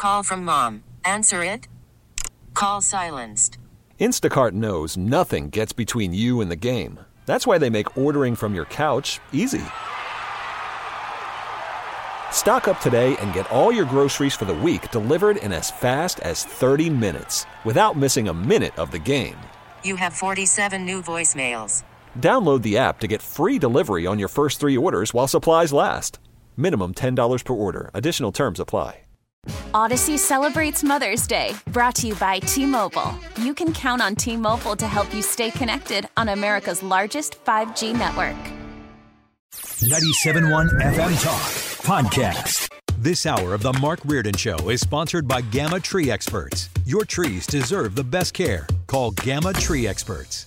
call from mom. Answer it. Call silenced. Instacart knows nothing gets between you and the game. That's why they make ordering from your couch easy. Stock up today and get all your groceries for the week delivered in as fast as 30 minutes without missing a minute of the game. You have 47 new voicemails. Download the app to get free delivery on your first 3 orders while supplies last. Minimum $10 per order. Additional terms apply. Odyssey celebrates Mother's Day, brought to you by T-Mobile. You can count on T-Mobile to help you stay connected on America's largest 5G network. 97.1 FM Talk Podcast. This hour of The Mark Reardon Show is sponsored by Gamma Tree Experts. Your trees deserve the best care. Call Gamma Tree Experts.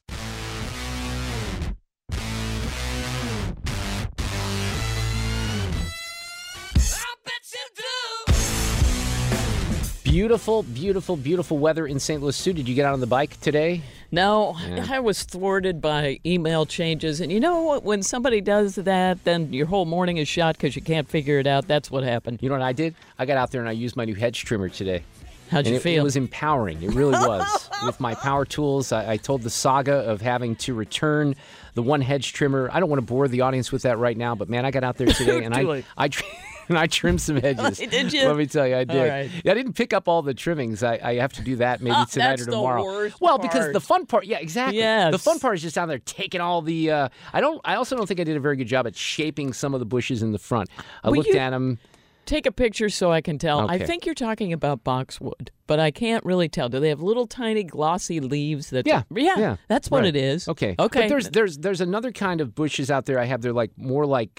Beautiful, beautiful, beautiful weather in St. Louis. Sue, did you get out on the bike today? No, I was thwarted by email changes. And you know what? When somebody does that, then your whole morning is shot because you can't figure it out. That's what happened. You know what I did? I got out there and I used my new hedge trimmer today. How'd you feel? It was empowering. It really was. With my power tools, I told the saga of having to return the one hedge trimmer. I don't want to bore the audience with that right now, but man, I got out there today and I trimmed some hedges. Did you? Let me tell you, I did. Right. I didn't pick up all the trimmings. I have to do that maybe tonight or tomorrow. That's the worst well, part. because the fun part, yeah, exactly. Yes. The fun part is just down there taking all the. I also don't think I did a very good job at shaping some of the bushes in the front. I looked at them. Take a picture so I can tell. Okay. I think you're talking about boxwood, but I can't really tell. Do they have little tiny glossy leaves? Yeah, that's what right. it is. Okay. But there's another kind of bushes out there I have. They're more like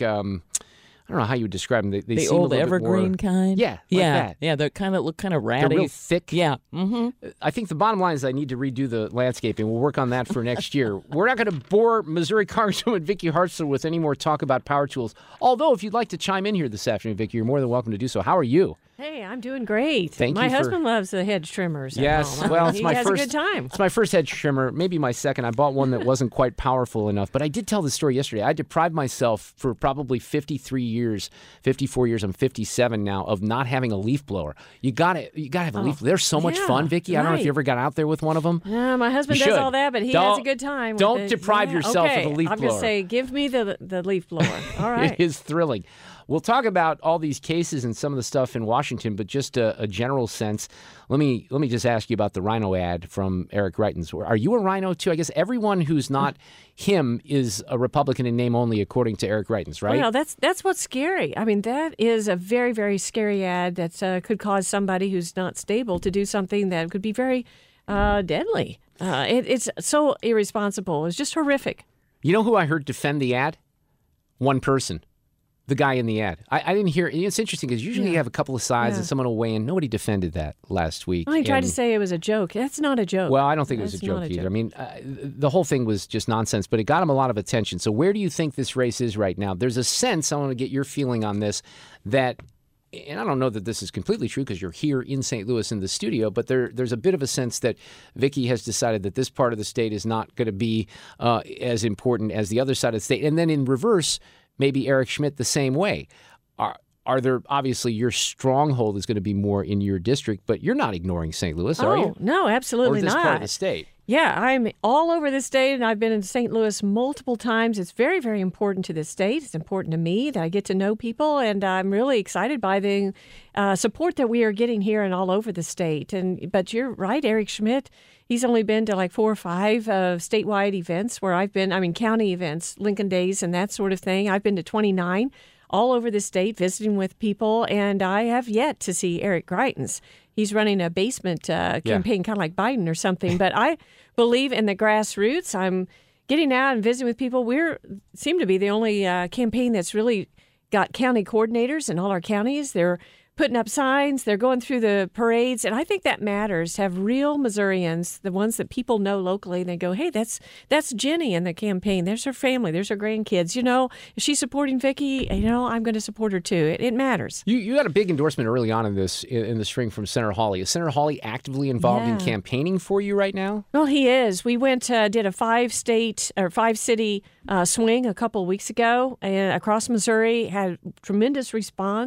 I don't know how you would describe them. They the seem old a little evergreen bit more, kind? Yeah, that. that. Yeah, they look kind of ratty. They're real thick. Yeah. Mm-hmm. I think the bottom line is I need to redo the landscaping. We'll work on that for next year. We're not going to bore Missouri Congresswoman Vicky Hartzler with any more talk about power tools. Although, if you'd like to chime in here this afternoon, Vicky, you're more than welcome to do so. How are you? Hey, I'm doing great. Thank you. My husband loves the hedge trimmers. Yes, at home. well, it's my he has first. a good time. It's my first hedge trimmer, maybe my second. I bought one that wasn't quite powerful enough, but I did tell the story yesterday. I deprived myself for probably 53 years, 54 years. I'm 57 now of not having a leaf blower. You gotta have a leaf. They're so much fun, Vicky. I don't know if you ever got out there with one of them. Yeah, my husband does all that, but he has a good time. Don't deprive yourself of a leaf blower. I'm gonna say, give me the leaf blower. All right. It is thrilling. We'll talk about all these cases and some of the stuff in Washington, but just a general sense. Let me just ask you about the Rhino ad from Eric Greitens. Are you a Rhino too? I guess everyone who's not him is a Republican in name only, according to Eric Greitens, right? Well, that's what's scary. I mean, that is a very, very scary ad that could cause somebody who's not stable to do something that could be very deadly. It's so irresponsible. It's just horrific. You know who I heard defend the ad? One person. The guy in the ad. I didn't hear. It's interesting because usually you have a couple of sides and someone will weigh in. Nobody defended that last week. Well, he tried to say it was a joke. That's not a joke. Well, I don't think it was a joke either. I mean, the whole thing was just nonsense, but it got him a lot of attention. So where do you think this race is right now? There's a sense, I want to get your feeling on this, that, and I don't know that this is completely true because you're here in St. Louis in the studio, but there's a bit of a sense that Vicky has decided that this part of the state is not going to be as important as the other side of the state. And then in reverse, maybe Eric Schmitt the same way. Are there, obviously, your stronghold is going to be more in your district, but you're not ignoring St. Louis, are you? No, absolutely not. Or this part of the state? Yeah, I'm all over the state, and I've been in St. Louis multiple times. It's very, very important to the state. It's important to me that I get to know people, and I'm really excited by the support that we are getting here and all over the state. But you're right, Eric Schmitt. He's only been to like 4 or 5 statewide events where I've been, county events, Lincoln Days and that sort of thing. I've been to 29 all over the state visiting with people, and I have yet to see Eric Greitens. He's running a basement campaign, kind of like Biden or something. But I believe in the grassroots. I'm getting out and visiting with people. We seem to be the only campaign that's really got county coordinators in all our counties. They're putting up signs. They're going through the parades. And I think that matters to have real Missourians, the ones that people know locally. And they go, hey, that's Jenny in the campaign. There's her family. There's her grandkids. If she's supporting Vicky, I'm going to support her too. It matters. You got a big endorsement early on in the spring from Senator Hawley. Is Senator Hawley actively involved in campaigning for you right now? Well, he is. We went, did a 5-city swing a couple of weeks ago and across Missouri, had tremendous response.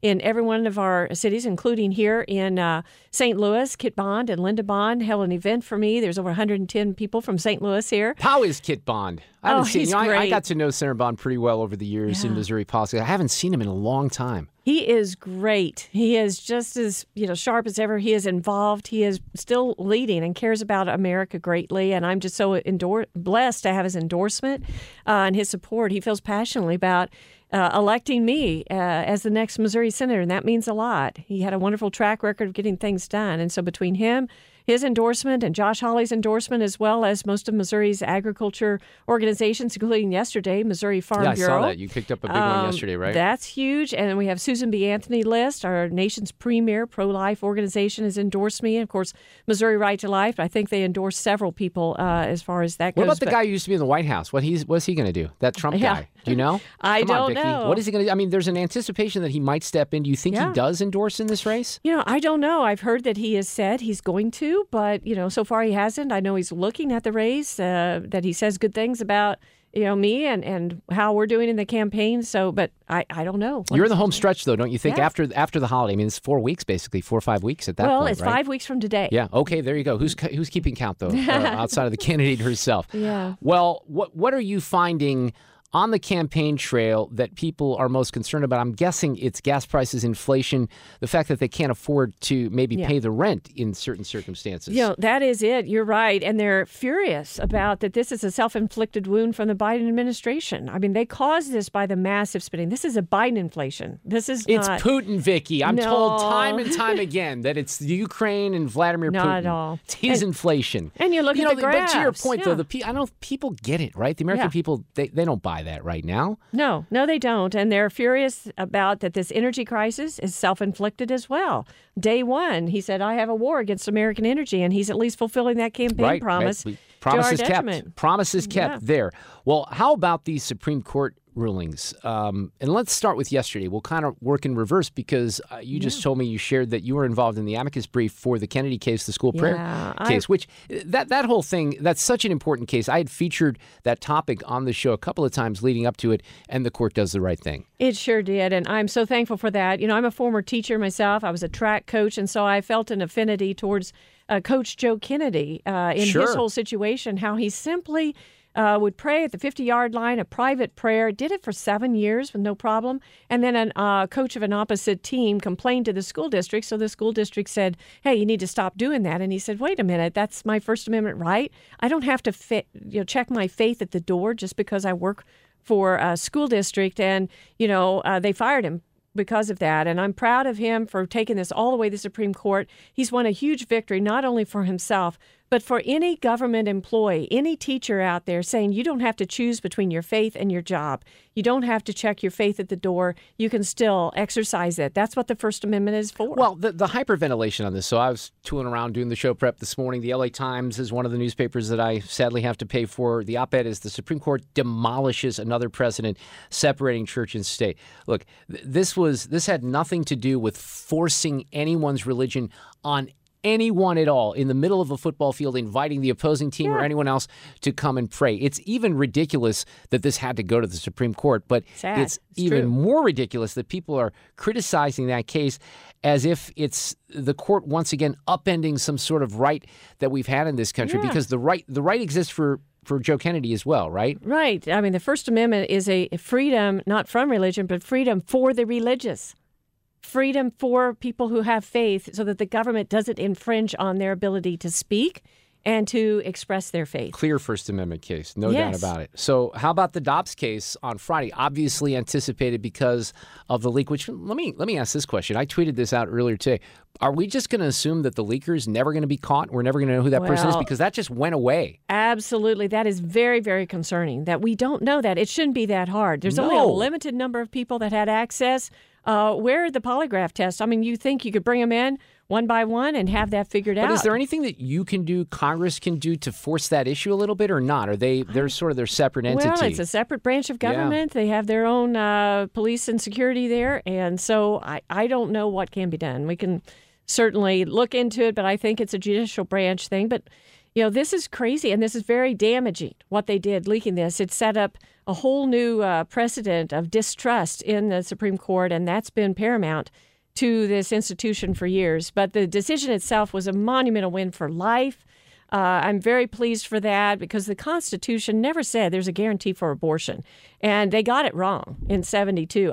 in every one of our cities, including here in St. Louis. Kit Bond and Linda Bond held an event for me. There's over 110 people from St. Louis here. How is Kit Bond? I haven't seen. He's I great. got to know Senator Bond pretty well over the years in Missouri politics. I haven't seen him in a long time. He is great. He is just as sharp as ever. He is involved. He is still leading and cares about America greatly. And I'm just so blessed to have his endorsement and his support. He feels passionately about electing me as the next Missouri senator, and that means a lot. He had a wonderful track record of getting things done. And so between him, his endorsement, and Josh Hawley's endorsement, as well as most of Missouri's agriculture organizations, including yesterday, Missouri Farm Bureau. Yeah, I saw that. You picked up a big one yesterday, right? That's huge. And then we have Susan B. Anthony List, our nation's premier pro-life organization, has endorsed me. And, of course, Missouri Right to Life. I think they endorsed several people as far as that goes. What about the guy who used to be in the White House? What's he going to do? That Trump guy? Do you know? I Come on, don't Vicki. know. What is he going to do? I mean, there's an anticipation that he might step in. Do you think he does endorse in this race? I don't know. I've heard that he has said he's going to, but, so far he hasn't. I know he's looking at the race, that he says good things about, me and how we're doing in the campaign. So, but I don't know. You're in the home stretch, though, don't you think? Yeah. After the holiday, I mean, it's 4 weeks, basically, 4 or 5 weeks at that point, Well, it's right? 5 weeks from today. Yeah. Okay. There you go. Who's keeping count, though, outside of the candidate herself? Yeah. Well, what are you finding on the campaign trail that people are most concerned about? I'm guessing it's gas prices, inflation, the fact that they can't afford to maybe pay the rent in certain circumstances. That is it. You're right. And they're furious about that this is a self-inflicted wound from the Biden administration. I mean, they caused this by the massive spending. This is a Biden inflation. It's not. Putin, Vicki. I'm No. told time and time again that it's the Ukraine and Vladimir Putin. Not at all. It's his inflation. And you look at the graphs. But to your point, though, I know people get it, right? The American people, they don't buy that right now. No, they don't. And they're furious about that this energy crisis is self-inflicted as well. Day one, he said, I have a war against American energy, and he's at least fulfilling that campaign promise. Right. Promises to our detriment. kept. Promises kept there. Well, how about these Supreme Court rulings? And let's start with yesterday. We'll kind of work in reverse because you just told me you shared that you were involved in the amicus brief for the Kennedy case, the school prayer case, which that whole thing, that's such an important case. I had featured that topic on the show a couple of times leading up to it, and the court does the right thing. It sure did, and I'm so thankful for that. I'm a former teacher myself. I was a track coach, and so I felt an affinity towards Coach Joe Kennedy in his whole situation, how he simply would pray at the 50-yard line, a private prayer, did it for 7 years with no problem. And then a coach of an opposite team complained to the school district. So the school district said, hey, you need to stop doing that. And he said, wait a minute, that's my First Amendment right. I don't have to check my faith at the door just because I work for a school district. And, they fired him because of that. And I'm proud of him for taking this all the way to the Supreme Court. He's won a huge victory, not only for himself, but for any government employee, any teacher out there saying you don't have to choose between your faith and your job. You don't have to check your faith at the door. You can still exercise it. That's what the First Amendment is for. Well, the hyperventilation on this. So I was tooling around doing the show prep this morning. The LA Times is one of the newspapers that I sadly have to pay for. The op-ed is the Supreme Court demolishes another precedent separating church and state. Look, this had nothing to do with forcing anyone's religion on anyone at all in the middle of a football field, inviting the opposing team or anyone else to come and pray. It's even ridiculous that this had to go to the Supreme Court, but it's even more ridiculous that people are criticizing that case as if it's the court once again upending some sort of right that we've had in this country, because the right exists for Joe Kennedy as well, right? Right. I mean, the First Amendment is a freedom, not from religion, but freedom for the religious. Freedom for people who have faith so that the government doesn't infringe on their ability to speak and to express their faith. Clear First Amendment case, no doubt about it. So how about the Dobbs case on Friday? Obviously anticipated because of the leak, which let me ask this question. I tweeted this out earlier today. Are we just going to assume that the leaker is never going to be caught? We're never going to know who that person is because that just went away. Absolutely. That is very, very concerning that we don't know that. It shouldn't be that hard. There's only a limited number of people that had access. Where are the polygraph tests? I mean, you think you could bring them in one by one and have that figured out. But is there anything that you can do, Congress can do to force that issue a little bit or not? Are they're sort of their separate entity? Well, it's a separate branch of government. They have their own police and security there. And so I don't know what can be done. We can certainly look into it, but I think it's a judicial branch thing. But This is crazy, and this is very damaging, what they did, leaking this. It set up a whole new precedent of distrust in the Supreme Court, and that's been paramount to this institution for years. But the decision itself was a monumental win for life. I'm very pleased for that because the Constitution never said there's a guarantee for abortion. And they got it wrong in 72.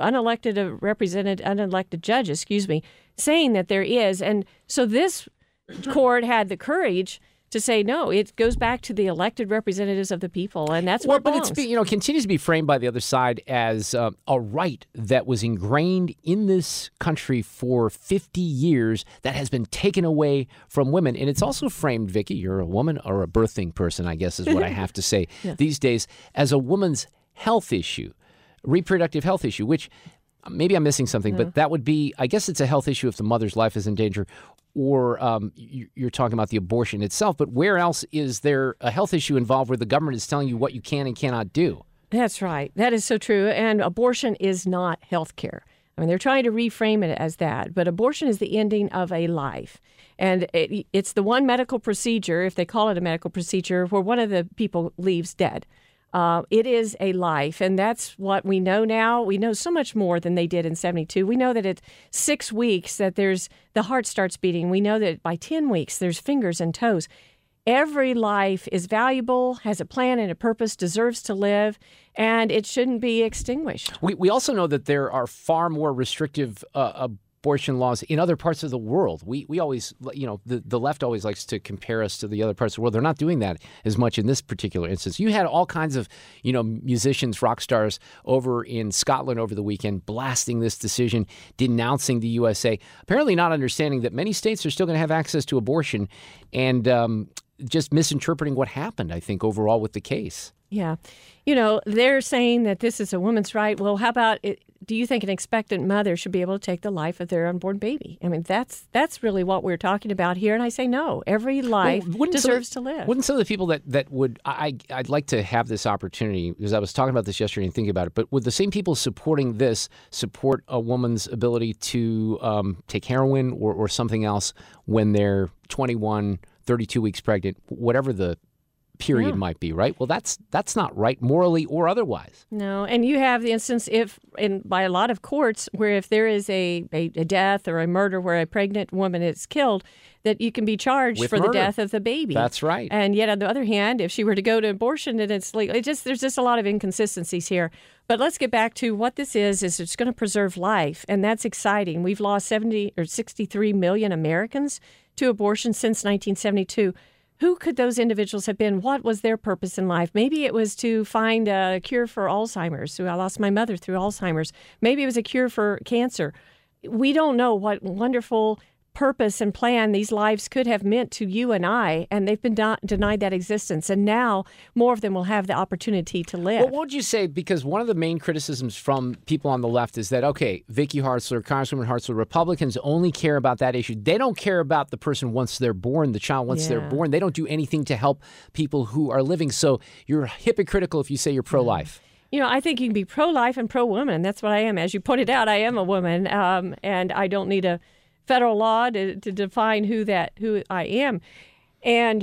Unelected judges, saying that there is. And so this court had the courage to say, no, it goes back to the elected representatives of the people, and that's what belongs. But it's continues to be framed by the other side as a right that was ingrained in this country for 50 years that has been taken away from women. And it's also framed, Vicki, you're a woman or a birthing person, I guess is what I have to say these days, as a woman's health issue, reproductive health issue, which maybe I'm missing something, but that would be, I guess it's a health issue if the mother's life is in danger, or you're talking about the abortion itself. But where else is there a health issue involved where the government is telling you what you can and cannot do? That's right. That is so true. And abortion is not health care. I mean, they're trying to reframe it as that. But abortion is the ending of a life. And it's the one medical procedure, if they call it a medical procedure, where one of the people leaves dead. It is a life, and that's what we know now. We know so much more than they did in 72. We know that at 6 weeks that the heart starts beating. We know that by 10 weeks there's fingers and toes. Every life is valuable, has a plan and a purpose, deserves to live, and it shouldn't be extinguished. We also know that there are far more restrictive abortion laws in other parts of the world. We always, the left always likes to compare us to the other parts of the world. They're not doing that as much in this particular instance. You had all kinds of, musicians, rock stars over in Scotland over the weekend blasting this decision, denouncing the USA, apparently not understanding that many states are still going to have access to abortion and just misinterpreting what happened, I think, overall with the case. Yeah. They're saying that this is a woman's right. Well, how about it? Do you think an expectant mother should be able to take the life of their unborn baby? I mean, that's really what we're talking about here. And I say no. Every life deserves to live. Wouldn't some of the people that would I'd like to have this opportunity, because I was talking about this yesterday and thinking about it, but would the same people supporting this support a woman's ability to take heroin or something else when they're 21, 32 weeks pregnant, whatever the period might be, right? Well, that's not right morally or otherwise. No, and you have the instance by a lot of courts where if there is a death or a murder where a pregnant woman is killed, that you can be charged for the death of the baby. That's right. And yet on the other hand, if she were to go to abortion, then it's legal. There's just a lot of inconsistencies here. But let's get back to what this is it's going to preserve life, and that's exciting. We've lost 63 million Americans to abortion since 1972. Who could those individuals have been? What was their purpose in life? Maybe it was to find a cure for Alzheimer's. So I lost my mother through Alzheimer's. Maybe it was a cure for cancer. We don't know what wonderful purpose and plan these lives could have meant to you and I, and they've been denied that existence. And now more of them will have the opportunity to live. Well, what would you say? Because one of the main criticisms from people on the left is that, okay, Vicki Hartzler, Congresswoman Hartzler, Republicans only care about that issue. They don't care about the person once they're born, the child once they're born. They don't do anything to help people who are living. So you're hypocritical if you say you're pro-life. I think you can be pro-life and pro-woman. That's what I am. As you pointed out, I am a woman, and I don't need a federal law to define who I am. And,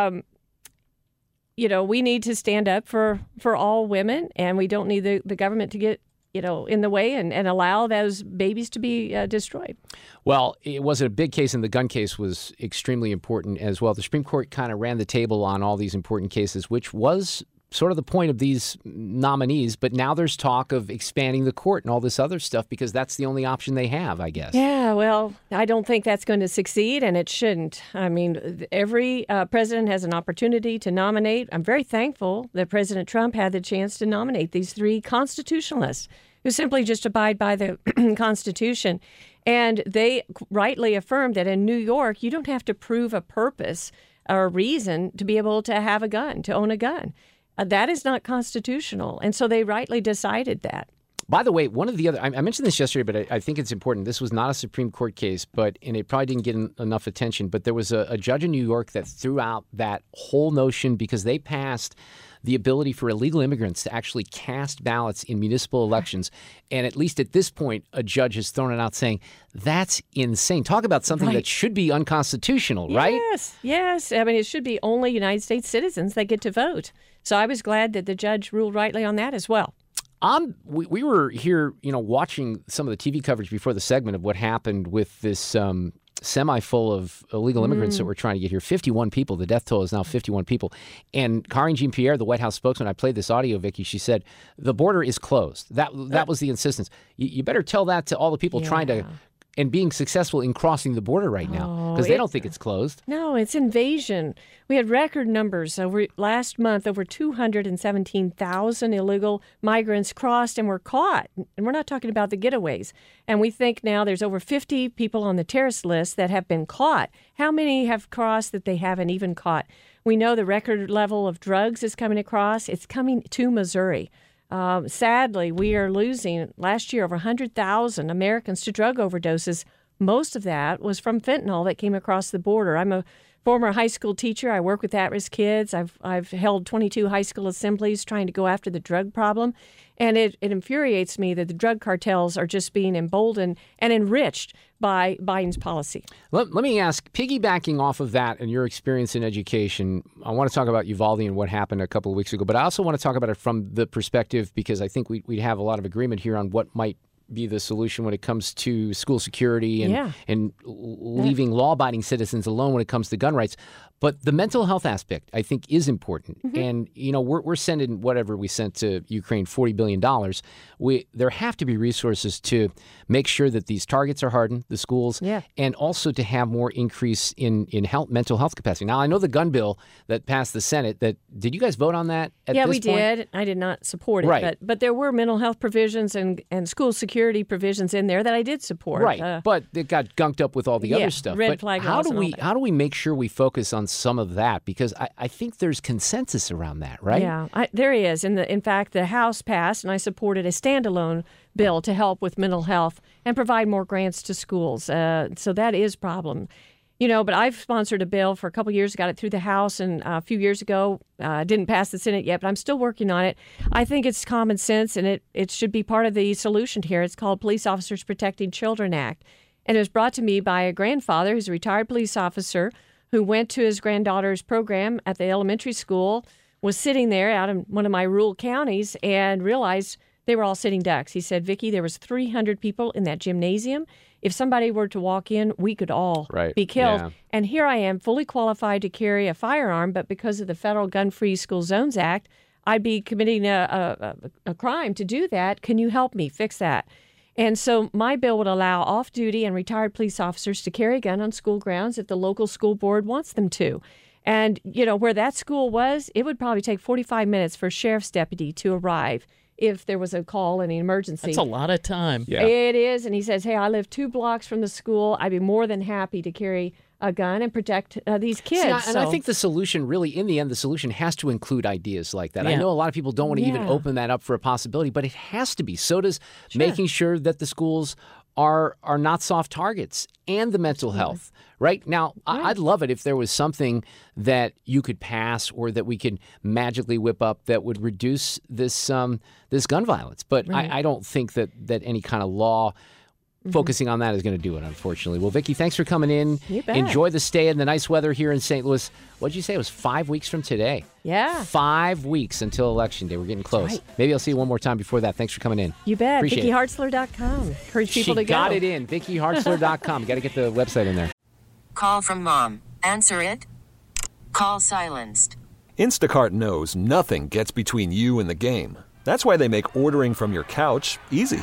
we need to stand up for all women, and we don't need the government to get, in the way and allow those babies to be destroyed. Well, it wasn't a big case, and the gun case was extremely important as well. The Supreme Court kind of ran the table on all these important cases, which was sort of the point of these nominees, but now there's talk of expanding the court and all this other stuff because that's the only option they have, I guess. Yeah, well, I don't think that's going to succeed, and it shouldn't. I mean, every president has an opportunity to nominate. I'm very thankful that President Trump had the chance to nominate these 3 constitutionalists who simply just abide by the Constitution. And they rightly affirmed that in New York, you don't have to prove a purpose or a reason to be able to have a gun, to own a gun. That is not constitutional. And so they rightly decided that. By the way, one of the other, I mentioned this yesterday, but I think it's important. This was not a Supreme Court case, and it probably didn't get enough attention. But there was a judge in New York that threw out that whole notion because they passed the ability for illegal immigrants to actually cast ballots in municipal elections. And at least at this point, a judge has thrown it out saying, that's insane. Talk about something that should be unconstitutional, right? Yes. I mean, it should be only United States citizens that get to vote. So I was glad that the judge ruled rightly on that as well. We were here, watching some of the TV coverage before the segment of what happened with this semi full of illegal immigrants that were trying to get here. 51 people. The death toll is now 51 people. And Karine Jean-Pierre, the White House spokesman, I played this audio, Vicki. She said the border is closed. That was the insistence. You better tell that to all the people trying to and being successful in crossing the border right now, because they don't think it's closed. No, it's invasion. We had record numbers. Last month, over 217,000 illegal migrants crossed and were caught. And we're not talking about the getaways. And we think now there's over 50 people on the terrorist list that have been caught. How many have crossed that they haven't even caught? We know the record level of drugs is coming across. It's coming to Missouri. Sadly, we are losing last year over 100,000 Americans to drug overdoses. Most of that was from fentanyl that came across the border. I'm a former high school teacher. I work with at-risk kids. I've held 22 high school assemblies trying to go after the drug problem. And it infuriates me that the drug cartels are just being emboldened and enriched by Biden's policy. Let me ask, piggybacking off of that and your experience in education, I want to talk about Uvalde and what happened a couple of weeks ago, but I also want to talk about it from the perspective, because I think we'd have a lot of agreement here on what might be the solution when it comes to school security and leaving law-abiding citizens alone when it comes to gun rights. But the mental health aspect, I think, is important. Mm-hmm. And, we're sending whatever we sent to Ukraine, $40 billion. There have to be resources to make sure that these targets are hardened, the schools, and also to have more increase in mental health capacity. Now, I know the gun bill that passed the Senate, did you guys vote on that at this point? Yeah, we did. I did not support it. Right. But there were mental health provisions and school security provisions in there that I did support. Right. But it got gunked up with all the other stuff. Red flag laws and all that. How do we make sure we focus on some of that? Because I think there's consensus around that, right? Yeah, there is. In fact, the House passed, and I supported a standalone bill to help with mental health and provide more grants to schools. So that is a problem. But I've sponsored a bill for a couple of years, got it through the House, and a few years ago, didn't pass the Senate yet, but I'm still working on it. I think it's common sense, and it should be part of the solution here. It's called Police Officers Protecting Children Act. And it was brought to me by a grandfather who's a retired police officer who went to his granddaughter's program at the elementary school, was sitting there out in one of my rural counties, and realized they were all sitting ducks. He said, Vicki, there was 300 people in that gymnasium. If somebody were to walk in, we could all be killed. Yeah. And here I am, fully qualified to carry a firearm, but because of the Federal Gun-Free School Zones Act, I'd be committing a crime to do that. Can you help me fix that? And so my bill would allow off-duty and retired police officers to carry a gun on school grounds if the local school board wants them to. And, where that school was, it would probably take 45 minutes for a sheriff's deputy to arrive if there was a call in an emergency. That's a lot of time. Yeah. It is. And he says, hey, I live 2 blocks from the school. I'd be more than happy to carry a gun and protect these kids. I think the solution, really, in the end, the solution has to include ideas like that. Yeah. I know a lot of people don't want to even open that up for a possibility, but it has to be. So does making sure that the schools are not soft targets, and the mental health. Right now, I'd love it if there was something that you could pass or that we could magically whip up that would reduce this gun violence. But I don't think that any kind of law focusing on that is going to do it, unfortunately. Well, Vicki, thanks for coming in. You bet. Enjoy the stay and the nice weather here in St. Louis. What did you say? It was 5 weeks from today. Yeah. 5 weeks until Election Day. We're getting close. Right. Maybe I'll see you one more time before that. Thanks for coming in. You bet. Appreciate VickiHartzler.com. Encourage people to go. She got it in. VickiHartzler.com. Got to get the website in there. Call from mom. Answer it. Call silenced. Instacart knows nothing gets between you and the game. That's why they make ordering from your couch easy.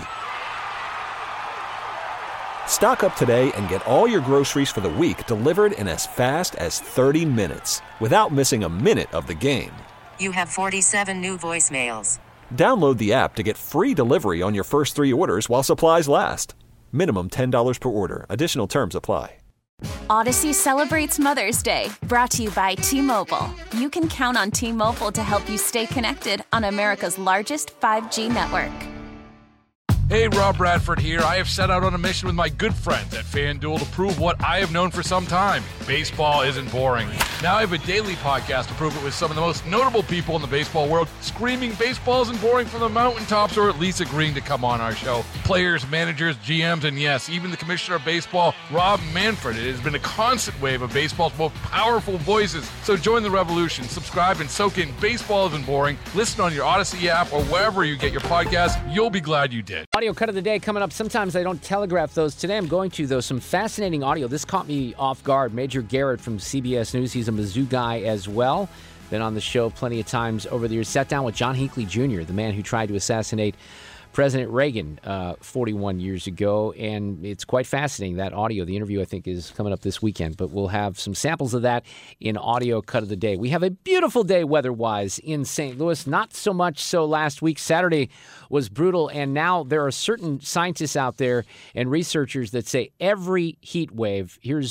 Stock up today and get all your groceries for the week delivered in as fast as 30 minutes without missing a minute of the game. You have 47 new voicemails. Download the app to get free delivery on your first 3 orders while supplies last. Minimum $10 per order. Additional terms apply. Odyssey celebrates Mother's Day, brought to you by T-Mobile. You can count on T-Mobile to help you stay connected on America's largest 5G network. Hey, Rob Bradford here. I have set out on a mission with my good friends at FanDuel to prove what I have known for some time. Baseball isn't boring. Now I have a daily podcast to prove it with some of the most notable people in the baseball world, screaming baseballs and boring from the mountaintops, or at least agreeing to come on our show. Players, managers, GMs, and yes, even the commissioner of baseball, Rob Manfred. It has been a constant wave of baseball's most powerful voices. So join the revolution. Subscribe and soak in Baseball Isn't Boring. Listen on your Odyssey app or wherever you get your podcast. You'll be glad you did. Audio cut of the day coming up. Sometimes I don't telegraph those. Today I'm going to, though. Some fascinating audio. This caught me off guard. Major Garrett from CBS News. He's a Mizzou guy as well. Been on the show plenty of times over the years. Sat down with John Hinckley Jr., the man who tried to assassinate President Reagan 41 years ago, and it's quite fascinating, that audio. The interview, I think, is coming up this weekend, but we'll have some samples of that in Audio Cut of the Day. We have a beautiful day weather-wise in St. Louis, not so much so last week. Saturday was brutal, and now there are certain scientists out there and researchers that say every heat wave, here's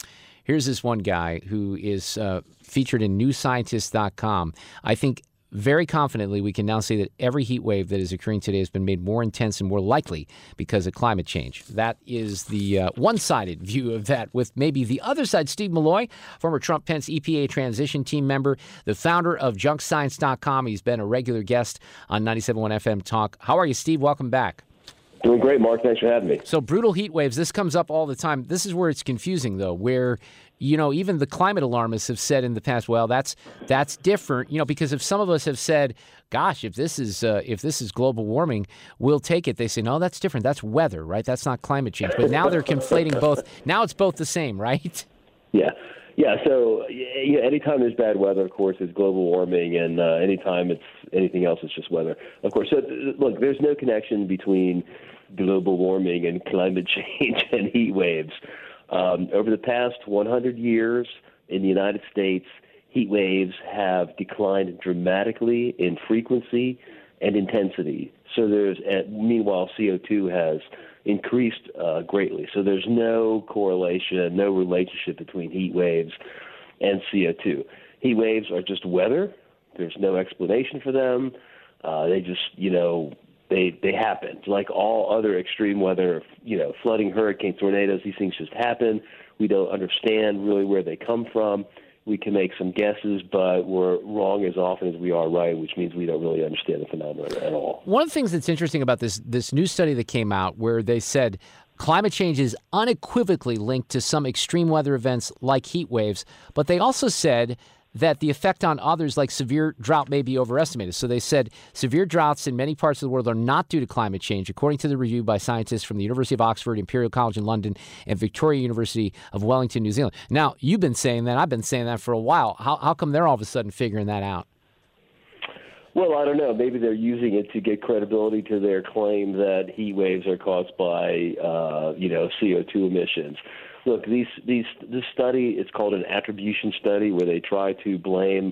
this one guy who is featured in newscientist.com. I think very confidently we can now say that every heat wave that is occurring today has been made more intense and more likely because of climate change. That is the one-sided view of that, with maybe the other side. Steve Malloy, former Trump-Pence EPA transition team member, the founder of junkscience.com. He's been a regular guest on 97.1 FM Talk. How are you, Steve? Welcome back. Doing great, Mark. Thanks for having me. So brutal heat waves, this comes up all the time. This is where it's confusing, though, where, you know, even the climate alarmists have said in the past, well, that's different, you know, because if some of us have said, gosh, if this is global warming, we'll take it. They say, no, that's different. That's weather, right? That's not climate change. But now they're conflating both. Now it's both the same, right? Yeah. Yeah, so anytime there's bad weather, of course, it's global warming, and anytime it's anything else, it's just weather. Of course, so look, there's no connection between global warming and climate change and heat waves. Over the past 100 years in the United States, heat waves have declined dramatically in frequency and intensity. So meanwhile, CO2 has increased greatly. So there's no correlation, no relationship between heat waves and CO2. Heat waves are just weather. There's no explanation for them. They just, they happen. Like all other extreme weather, flooding, hurricanes, tornadoes, these things just happen. We don't understand really where they come from. We can make some guesses, but we're wrong as often as we are right, which means we don't really understand the phenomenon at all. One of the things that's interesting about this new study that came out, where they said climate change is unequivocally linked to some extreme weather events like heat waves, but they also said that the effect on others, like severe drought, may be overestimated. So they said severe droughts in many parts of the world are not due to climate change, according to the review by scientists from the University of Oxford, Imperial College in London, and Victoria University of Wellington, New Zealand. Now, you've been saying that. I've been saying that for a while. How come they're all of a sudden figuring that out? Well, I don't know. Maybe they're using it to get credibility to their claim that heat waves are caused by, CO2 emissions. Look, this study, it's called an attribution study, where they try to blame.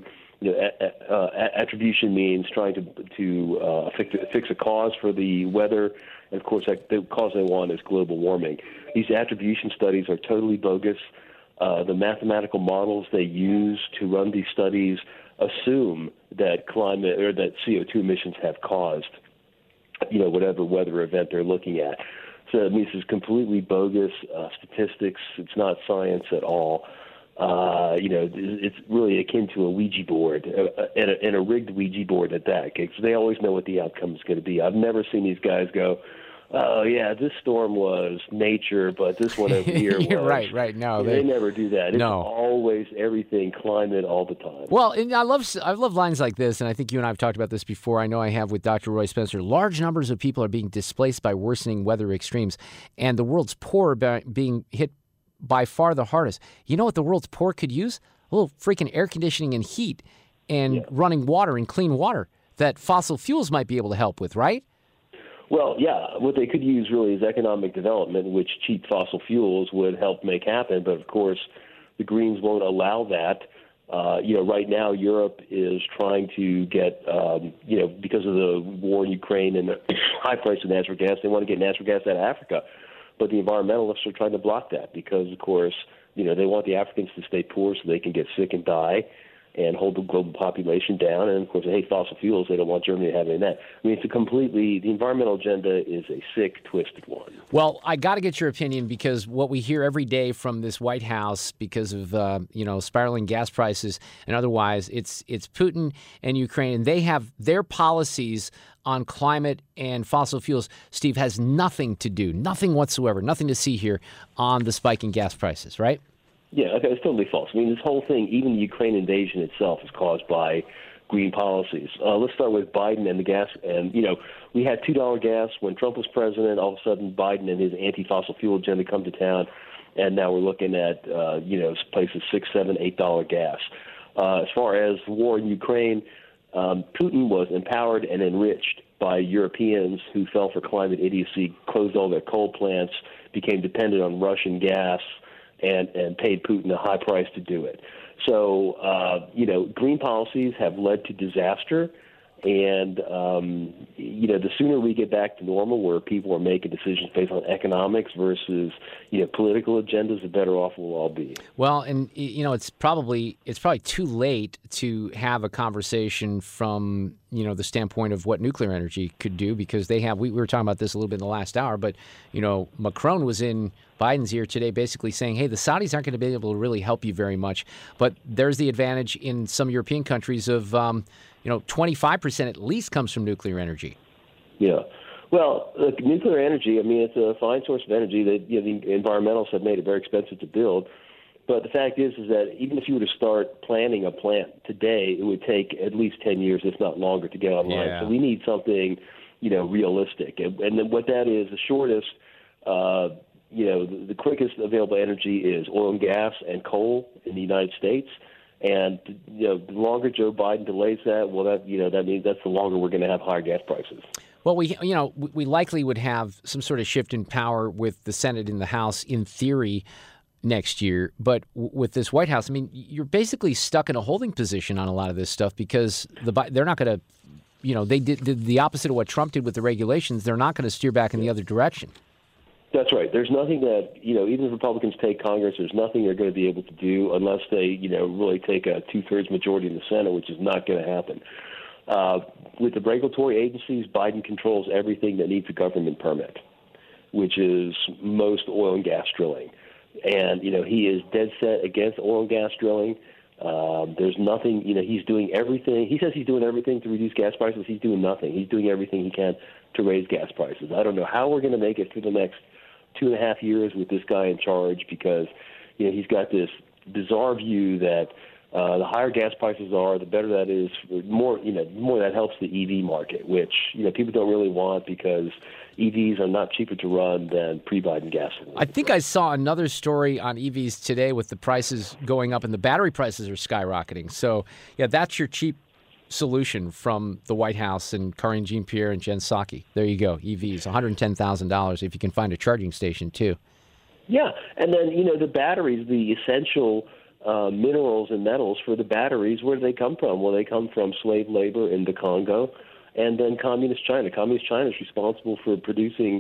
Attribution means trying to fix a cause for the weather, and of course, the cause they want is global warming. These attribution studies are totally bogus. The mathematical models they use to run these studies assume that climate or that CO2 emissions have caused, whatever weather event they're looking at. So it means it's completely bogus statistics. It's not science at all. It's really akin to a Ouija board, and a rigged Ouija board at that, because they always know what the outcome is going to be. I've never seen these guys go, oh, yeah, this storm was nature, but this one over here was. Right. No, they never do that. It's always everything climate all the time. Well, and I love lines like this, and I think you and I have talked about this before. I know I have with Dr. Roy Spencer. Large numbers of people are being displaced by worsening weather extremes, and the world's poor are being hit by far the hardest. You know what the world's poor could use? A little freaking air conditioning and heat and running water and clean water that fossil fuels might be able to help with, right? Well, yeah, what they could use really is economic development, which cheap fossil fuels would help make happen. But, of course, the Greens won't allow that. Right now Europe is trying to get, because of the war in Ukraine and the high price of natural gas, they want to get natural gas out of Africa. But the environmentalists are trying to block that because, of course, they want the Africans to stay poor so they can get sick and die. and hold the global population down. And, of course, they hate fossil fuels. They don't want Germany to have any of that. I mean, the environmental agenda is a sick, twisted one. Well, I got to get your opinion because what we hear every day from this White House because of, spiraling gas prices and otherwise, it's Putin and Ukraine, and they have their policies on climate and fossil fuels, Steve, has nothing to do, nothing whatsoever, nothing to see here on the spike in gas prices, right? Yeah, okay, it's totally false. I mean, this whole thing, even the Ukraine invasion itself, is caused by green policies. Let's start with Biden and the gas. And, we had $2 gas when Trump was president. All of a sudden, Biden and his anti-fossil fuel agenda come to town, and now we're looking at, places $6, $7, $8 gas. As far as the war in Ukraine, Putin was empowered and enriched by Europeans who fell for climate idiocy, closed all their coal plants, became dependent on Russian gas, and paid Putin a high price to do it. So, green policies have led to disaster. And, the sooner we get back to normal where people are making decisions based on economics versus, political agendas, the better off we'll all be. Well, and, it's probably too late to have a conversation from, the standpoint of what nuclear energy could do because we were talking about this a little bit in the last hour, but, Macron was in Biden's ear today basically saying, hey, the Saudis aren't going to be able to really help you very much. But there's the advantage in some European countries of, 25% at least comes from nuclear energy. Yeah. Well, look, nuclear energy, I mean, it's a fine source of energy that the environmentalists have made it very expensive to build. But the fact is that even if you were to start planning a plant today, it would take at least 10 years, if not longer, to get online. Yeah. So we need something, realistic. And then what that is, the shortest, the quickest available energy is oil and gas and coal in the United States. And the longer Joe Biden delays that, that means that's the longer we're going to have higher gas prices. Well, we likely would have some sort of shift in power with the Senate and the House in theory next year. But with this White House, I mean, you're basically stuck in a holding position on a lot of this stuff because they're not going to, they did the opposite of what Trump did with the regulations. They're not going to steer back in the other direction. That's right. There's nothing that, even if Republicans take Congress, there's nothing they're going to be able to do unless they, really take a two-thirds majority in the Senate, which is not going to happen. With the regulatory agencies, Biden controls everything that needs a government permit, which is most oil and gas drilling. And, he is dead set against oil and gas drilling. There's nothing, he's doing everything. He says he's doing everything to reduce gas prices. He's doing nothing. He's doing everything he can to raise gas prices. I don't know how we're going to make it through the next 2.5 years with this guy in charge because, he's got this bizarre view that the higher gas prices are, the better that is, more that helps the EV market, which, people don't really want because EVs are not cheaper to run than pre-Biden gasoline. I think I saw another story on EVs today with the prices going up and the battery prices are skyrocketing. So, yeah, that's your cheap solution from the White House and Karine Jean-Pierre and Jen Psaki. There you go, EVs, $110,000 if you can find a charging station, too. Yeah, and then, the batteries, the essential minerals and metals for the batteries, where do they come from? Well, they come from slave labor in the Congo and then Communist China. Communist China is responsible for processing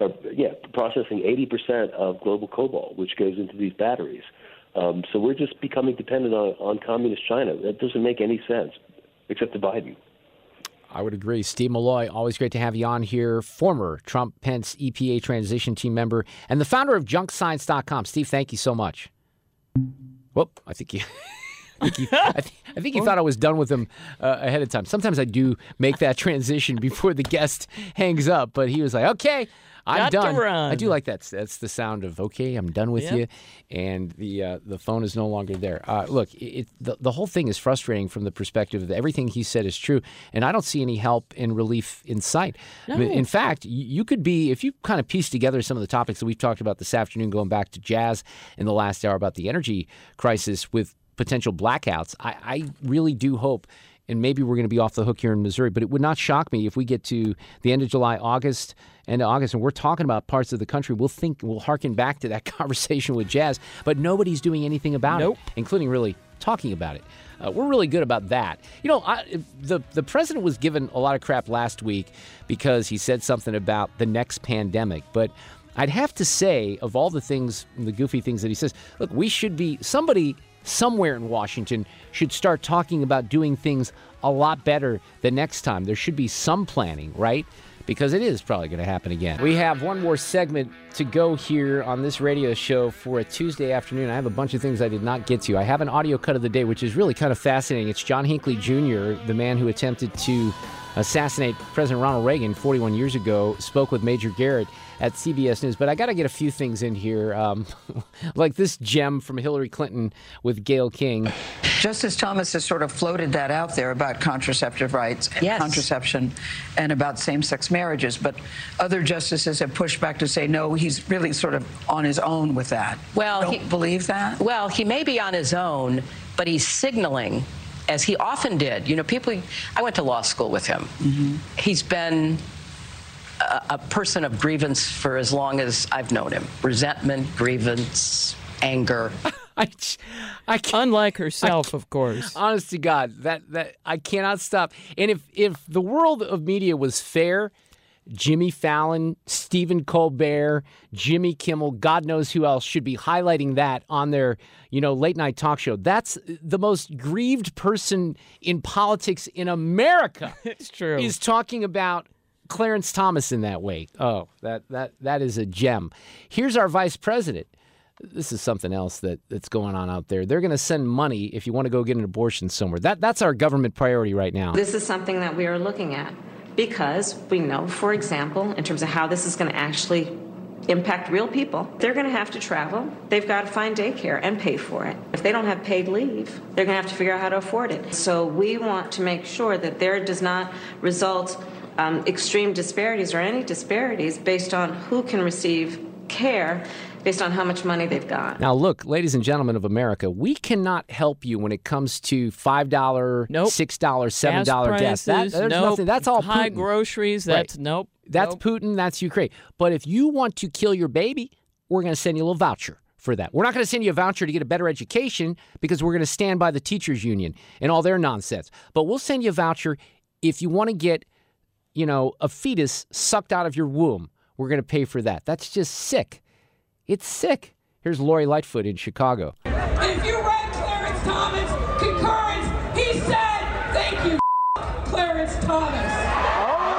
80% of global cobalt, which goes into these batteries. So we're just becoming dependent on Communist China. That doesn't make any sense, except to Biden. I would agree. Steve Milloy, always great to have you on here. Former Trump-Pence EPA transition team member and the founder of JunkScience.com. Steve, thank you so much. Whoop, I think you thought I was done with him ahead of time. Sometimes I do make that transition before the guest hangs up, but he was like, okay, I'm done. To run. I do like that. That's the sound of, okay, I'm done with you, and the phone is no longer there. Look, the whole thing is frustrating from the perspective that everything he said is true, and I don't see any help and relief in sight. No. I mean, in fact, you could be, if you kind of piece together some of the topics that we've talked about this afternoon, going back to Jazz in the last hour about the energy crisis with potential blackouts, I really do hope, and maybe we're going to be off the hook here in Missouri, but it would not shock me if we get to the end of July, end of August, and we're talking about parts of the country, we'll harken back to that conversation with Jazz, but nobody's doing anything about it, including really talking about it. We're really good about that. The president was given a lot of crap last week because he said something about the next pandemic, but I'd have to say, of all the things, the goofy things that he says, look, somebody somewhere in Washington should start talking about doing things a lot better the next time. There should be some planning, right? Because it is probably going to happen again. We have one more segment to go here on this radio show for a Tuesday afternoon. I have a bunch of things I did not get to. I have an audio cut of the day, which is really kind of fascinating. It's John Hinckley Jr., the man who attempted to assassinate President Ronald Reagan 41 years ago, spoke with Major Garrett at CBS News. But I got to get a few things in here, like this gem from Hillary Clinton with Gayle King. Justice Thomas has sort of floated that out there about contraceptive rights, and contraception, and about same-sex marriages. But other justices have pushed back to say, no, he's really sort of on his own with that. Well, Don't believe that? Well, he may be on his own, but he's signaling, as he often did. You know, I went to law school with him. Mm-hmm. He's been a person of grievance for as long as I've known him. Resentment, grievance, anger. I Unlike herself, of course. Honest to God, that I cannot stop. And if the world of media was fair, Jimmy Fallon, Stephen Colbert, Jimmy Kimmel, God knows who else should be highlighting that on their, late night talk show. That's the most grieved person in politics in America. It's true. Is talking about Clarence Thomas in that way. Oh, that is a gem. Here's our vice president. This is something else that's going on out there. They're going to send money if you want to go get an abortion somewhere. That's our government priority right now. This is something that we are looking at because we know, for example, in terms of how this is going to actually impact real people, they're going to have to travel. They've got to find daycare and pay for it. If they don't have paid leave, they're going to have to figure out how to afford it. So we want to make sure that there does not result extreme disparities or any disparities based on who can receive care based on how much money they've got. Now, look, ladies and gentlemen of America, we cannot help you when it comes to $5, $6, $7 gas. There's nothing. That's all high Putin. Groceries. That's right. That's Putin. That's Ukraine. But if you want to kill your baby, we're going to send you a little voucher for that. We're not going to send you a voucher to get a better education because we're going to stand by the teachers union and all their nonsense. But we'll send you a voucher if you want to get, a fetus sucked out of your womb. We're going to pay for that. That's just sick. It's sick. Here's Lori Lightfoot in Chicago. If you read Clarence Thomas' concurrence, he said, thank you, Clarence Thomas.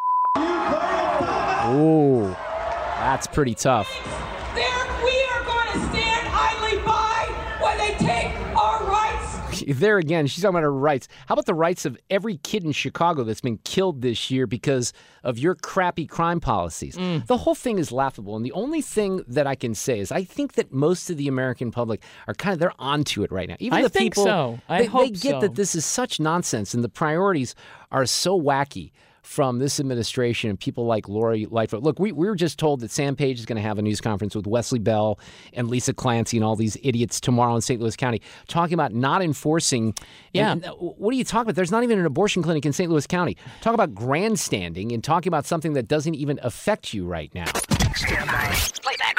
Ooh, that's pretty tough. We are going to stand idly by when they take our rights. There again, she's talking about her rights. How about the rights of every kid in Chicago that's been killed this year because of your crappy crime policies? The whole thing is laughable. And the only thing that I can say is I think that most of the American public are they're onto it right now. Even the think people, so. They get that this is such nonsense and the priorities are so wacky from this administration and people like Lori Lightfoot. Look, we were just told that Sam Page is going to have a news conference with Wesley Bell and Lisa Clancy and all these idiots tomorrow in St. Louis County talking about not enforcing. Yeah. And what are you talking about? There's not even an abortion clinic in St. Louis County. Talk about grandstanding and talking about something that doesn't even affect you right now. Stand by. Playback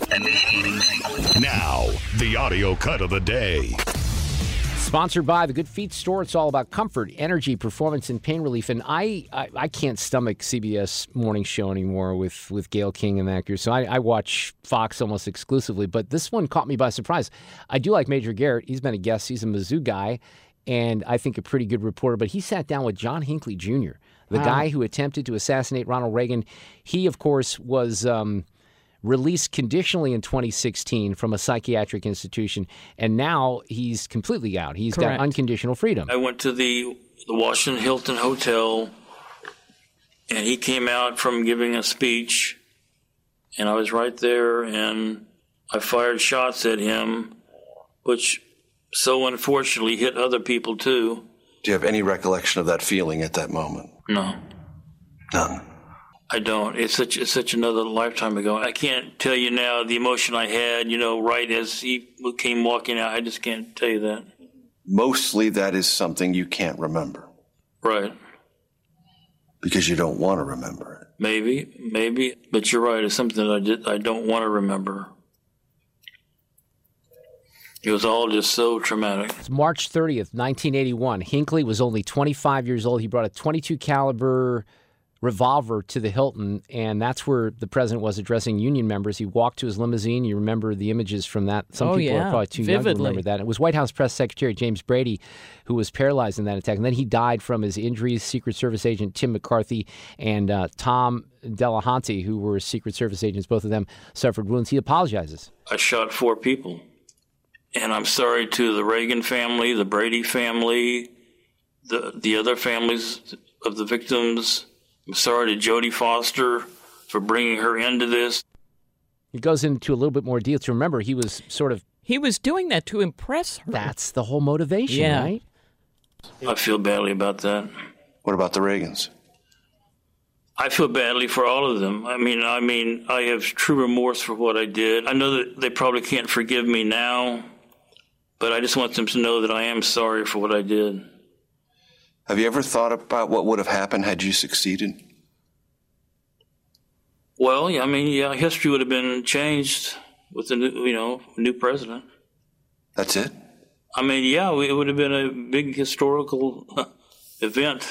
ready. Now, the audio cut of the day. Sponsored by the Good Feet Store. It's all about comfort, energy, performance, and pain relief. And I can't stomach CBS morning show anymore with Gayle King and that group. So I watch Fox almost exclusively. But this one caught me by surprise. I do like Major Garrett. He's been a guest. He's a Mizzou guy, and I think a pretty good reporter. But he sat down with John Hinckley Jr., the guy who attempted to assassinate Ronald Reagan. He, of course, was released conditionally in 2016 from a psychiatric institution, and now he's completely out. He's got unconditional freedom. I went to the Washington Hilton Hotel, and he came out from giving a speech, and I was right there, and I fired shots at him, which so unfortunately hit other people too. Do you have any recollection of that feeling at that moment? No. None. I don't. It's such another lifetime ago. I can't tell you now the emotion I had, right as he came walking out. I just can't tell you that. Mostly that is something you can't remember. Right. Because you don't want to remember it. Maybe. But you're right. It's something that I don't want to remember. It was all just so traumatic. It's March 30th, 1981. Hinckley was only 25 years old. He brought a .22 caliber revolver to the Hilton, and that's where the president was addressing union members. He walked to his limousine. You remember the images from that. Some people are probably too young to remember that. It was White House Press Secretary James Brady who was paralyzed in that attack, and then he died from his injuries. Secret Service agent Tim McCarthy and Tom Delahunty, who were Secret Service agents, both of them suffered wounds. He apologizes. I shot 4 people, and I'm sorry to the Reagan family, the Brady family, the other families of the victims. I'm sorry to Jodie Foster for bringing her into this. He goes into a little bit more detail. Remember, he was He was doing that to impress her. That's the whole motivation, right? I feel badly about that. What about the Reagans? I feel badly for all of them. I mean, I have true remorse for what I did. I know that they probably can't forgive me now, but I just want them to know that I am sorry for what I did. Have you ever thought about what would have happened had you succeeded? Well, history would have been changed with the new president. That's it? It would have been a big historical event.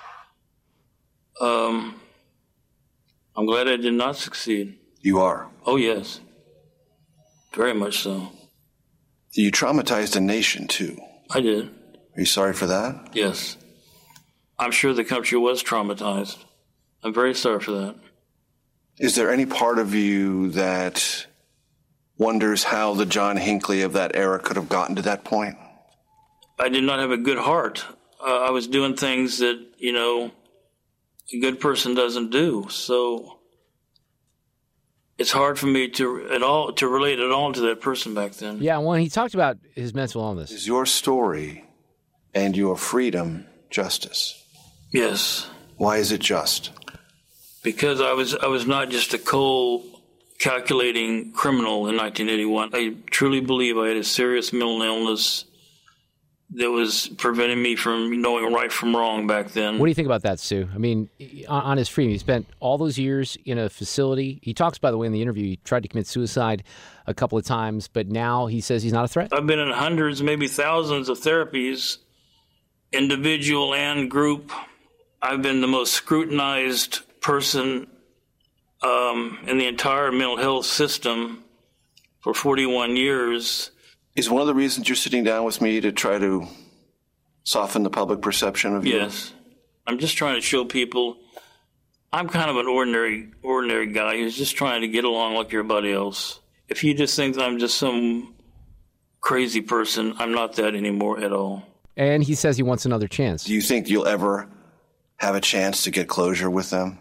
I'm glad I did not succeed. You are? Oh, yes. Very much so. You traumatized a nation, too. I did. Are you sorry for that? Yes. I'm sure the country was traumatized. I'm very sorry for that. Is there any part of you that wonders how the John Hinckley of that era could have gotten to that point? I did not have a good heart. I was doing things that, a good person doesn't do. So it's hard for me to relate at all to that person back then. Yeah, when he talked about his mental illness. Is your story and your freedom justice? Yes. Why is it just? Because I was not just a cold, calculating criminal in 1981. I truly believe I had a serious mental illness that was preventing me from knowing right from wrong back then. What do you think about that, Sue? I mean, on his freedom, he spent all those years in a facility. He talks, by the way, in the interview, he tried to commit suicide a couple of times, but now he says he's not a threat. I've been in hundreds, maybe thousands of therapies, individual and group. I've been the most scrutinized person in the entire mental health system for 41 years. Is one of the reasons you're sitting down with me to try to soften the public perception of you? Yes. I'm just trying to show people I'm kind of an ordinary guy who's just trying to get along like everybody else. If you just think I'm just some crazy person, I'm not that anymore at all. And he says he wants another chance. Do you think you'll ever have a chance to get closure with them?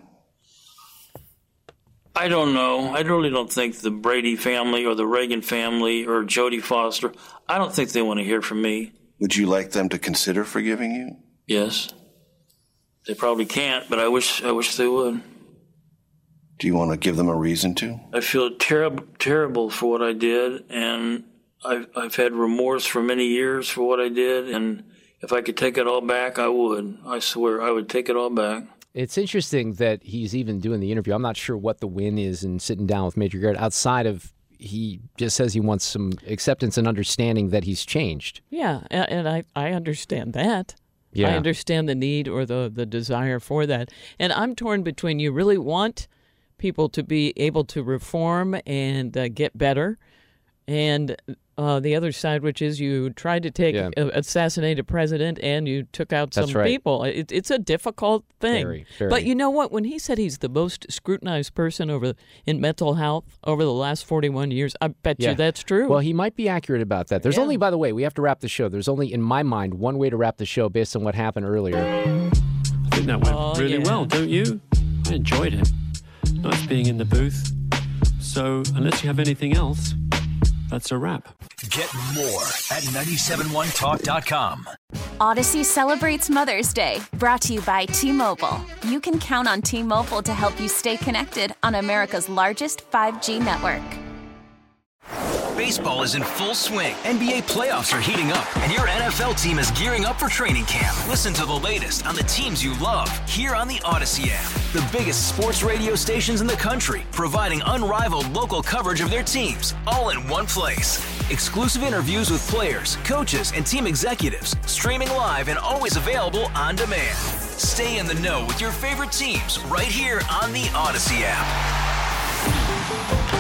I don't know. I really don't think the Brady family or the Reagan family or Jodie Foster, I don't think they want to hear from me. Would you like them to consider forgiving you? Yes. They probably can't, but I wish they would. Do you want to give them a reason to? I feel terrible for what I did, and I've had remorse for many years for what I did, and if I could take it all back, I would. I swear, I would take it all back. It's interesting that he's even doing the interview. I'm not sure what the win is in sitting down with Major Garrett outside of he just says he wants some acceptance and understanding that he's changed. Yeah, and I understand that. Yeah. I understand the need or the desire for that. And I'm torn between you really want people to be able to reform and get better, and the other side, which is you tried to assassinate a president and you took out some people. It's a difficult thing. Very. But you know what? When he said he's the most scrutinized person in mental health over the last 41 years, I bet you that's true. Well, he might be accurate about that. There's only, by the way, we have to wrap the show. There's only, in my mind, one way to wrap the show based on what happened earlier. I think that went really well, don't you? I enjoyed it. Nice being in the booth. So, unless you have anything else, that's a wrap. Get more at 971talk.com. Odyssey celebrates Mother's Day, brought to you by T-Mobile. You can count on T-Mobile to help you stay connected on America's largest 5G network. Baseball is in full swing. NBA playoffs are heating up, and your NFL team is gearing up for training camp. Listen to the latest on the teams you love here on the Odyssey app. The biggest sports radio stations in the country, providing unrivaled local coverage of their teams, all in one place. Exclusive interviews with players, coaches, and team executives, streaming live and always available on demand. Stay in the know with your favorite teams right here on the Odyssey app.